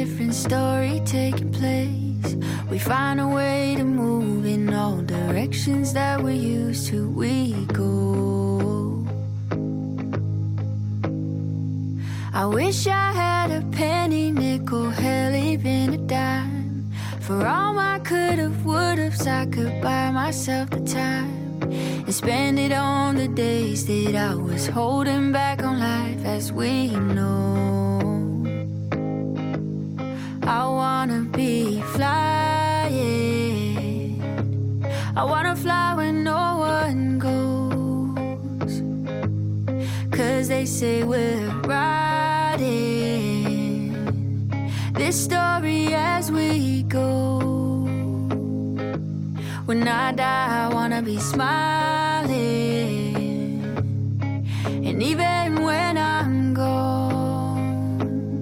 different story taking place. We find a way to move in all directions that we're used to. We go. I wish I had a penny, nickel, hell, even a dime. For all my could've, would'ves, I could buy myself the time and spend it on the days that I was holding back on life as we know. I wanna be flying. I wanna fly where no one goes, 'cause they say we're riding this story as we go. When I die, I wanna be smiling, and even when I'm gone,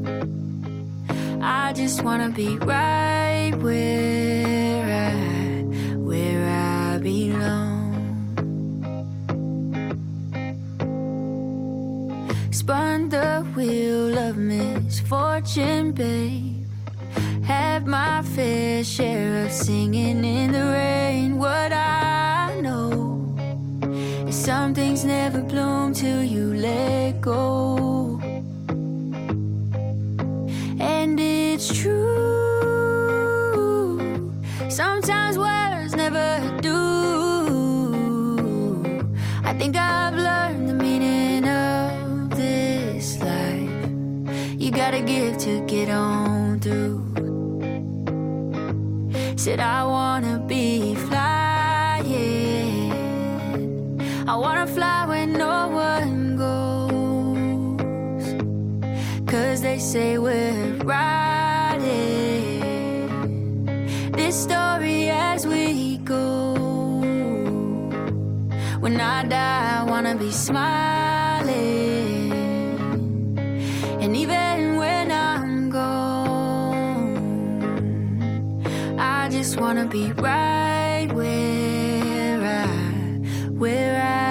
I just wanna be right where I belong. Spun the wheel of misfortune, babe. Had my fair share of singing in the rain. What I know is some things never bloom till you let go. And it's true, sometimes words never do. I think I've learned the meaning of this life. You gotta give to get on through. Said I wanna be flying. I wanna fly where no one goes, 'cause they say we're riding this story as we go. When I die, I wanna be smiling, and even when I'm gone, I just wanna be right where I